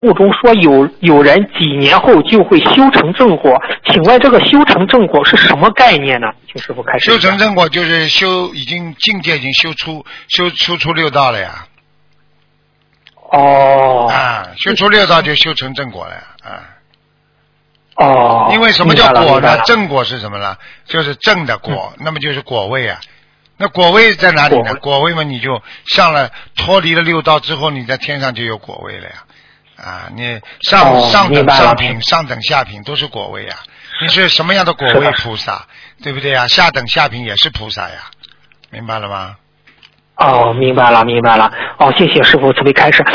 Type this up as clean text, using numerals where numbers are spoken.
目中说有人几年后就会修成正果，请问这个修成正果是什么概念呢？请师傅开始。 修成正果就是境界已经修出六道了呀。 哦。 啊，修出六道就修成正果了呀。啊。 哦。 因为什么叫果呢？正果是什么呢？就是正的果，那么就是果位啊。那果位在哪里呢？果位嘛，你就脱离了六道之后，你在天上就有果位了呀。啊，你上等上品、上等下品都是果位啊。你是什么样的果位菩萨，对不对呀？下等下品也是菩萨呀，明白了吗？ 哦，明白了。哦，谢谢师傅慈悲开示。